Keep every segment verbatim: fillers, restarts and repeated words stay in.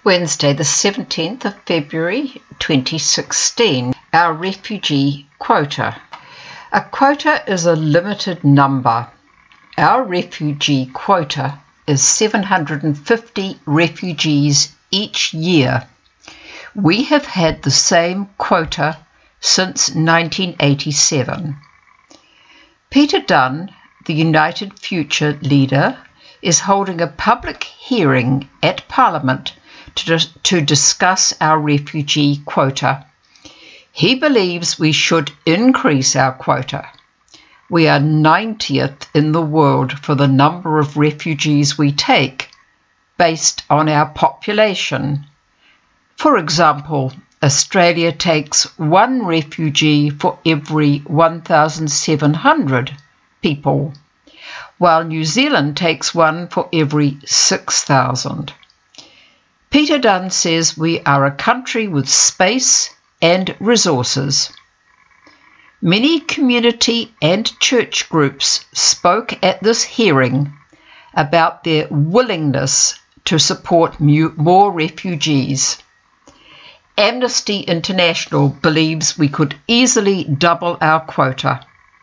Wednesday, the seventeenth of February twenty sixteen, our refugee quota. A quota is a limited number. Our refugee quota is seven hundred fifty refugees each year. We have had the same quota since nineteen eighty-seven. Peter Dunne, the United Future leader, is holding a public hearing at Parliament to, to discuss our refugee quota. He believes we should increase our quota. We are ninetieth in the world for the number of refugees we take, based on our population. For example, Australia takes one refugee for every one thousand seven hundred people, while New Zealand takes one for every six thousand. Peter Dunne says we are a country with space and resources. Many community and church groups spoke at this hearing about their willingness to support more refugees. Amnesty International believes we could easily double our quota.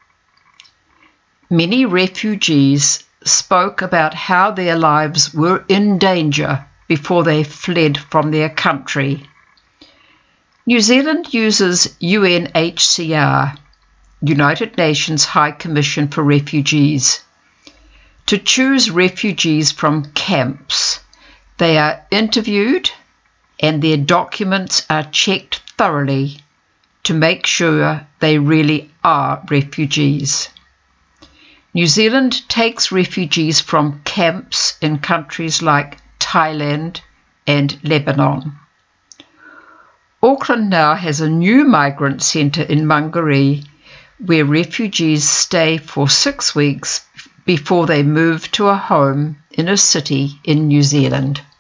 Many refugees spoke about how their lives were in danger before they fled from their country. New Zealand uses U N H C R, United Nations High Commission for Refugees, to choose refugees from camps. They are interviewed and their documents are checked thoroughly to make sure they really are refugees. New Zealand takes refugees from camps in countries like Thailand and Lebanon. Auckland now has a new migrant centre in Mangaree where refugees stay for six weeks before they move to a home in a city in New Zealand.